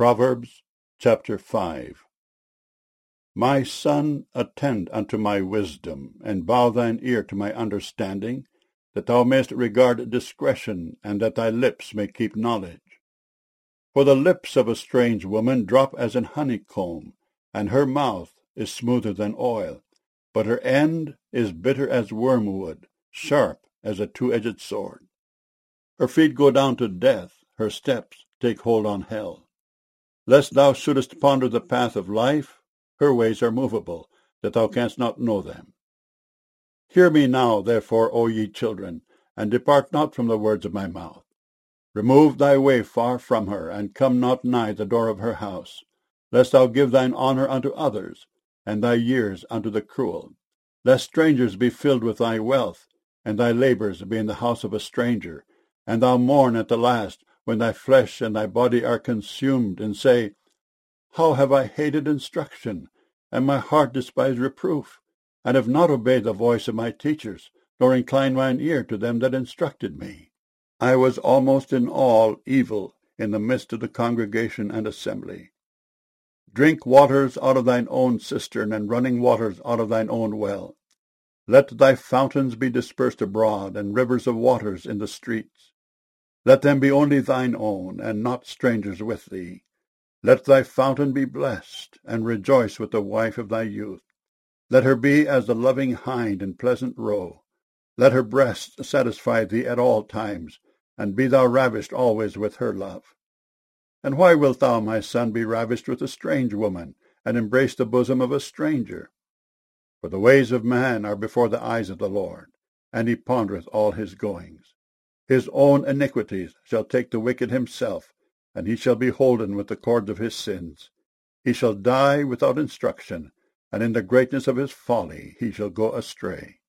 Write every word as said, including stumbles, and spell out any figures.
Proverbs chapter five. My son, attend unto my wisdom, and bow thine ear to my understanding, that thou mayest regard discretion, and that thy lips may keep knowledge. For the lips of a strange woman drop as an honeycomb, and her mouth is smoother than oil, but her end is bitter as wormwood, sharp as a two-edged sword. Her feet go down to death, her steps take hold on hell. Lest thou shouldest ponder the path of life, her ways are movable, that thou canst not know them. Hear me now, therefore, O ye children, and depart not from the words of my mouth. Remove thy way far from her, and come not nigh the door of her house, lest thou give thine honour unto others, and thy years unto the cruel. Lest strangers be filled with thy wealth, and thy labours be in the house of a stranger, and thou mourn at the last, when thy flesh and thy body are consumed, and say, How have I hated instruction, and my heart despised reproof, and have not obeyed the voice of my teachers, nor inclined mine ear to them that instructed me. I was almost in all evil in the midst of the congregation and assembly. Drink waters out of thine own cistern, and running waters out of thine own well. Let thy fountains be dispersed abroad, and rivers of waters in the streets. Let them be only thine own, and not strangers with thee. Let thy fountain be blessed, and rejoice with the wife of thy youth. Let her be as the loving hind in pleasant roe. Let her breast satisfy thee at all times, and be thou ravished always with her love. And why wilt thou, my son, be ravished with a strange woman, and embrace the bosom of a stranger? For the ways of man are before the eyes of the Lord, and he pondereth all his goings. His own iniquities shall take the wicked himself, and he shall be holden with the cords of his sins. He shall die without instruction, and in the greatness of his folly he shall go astray.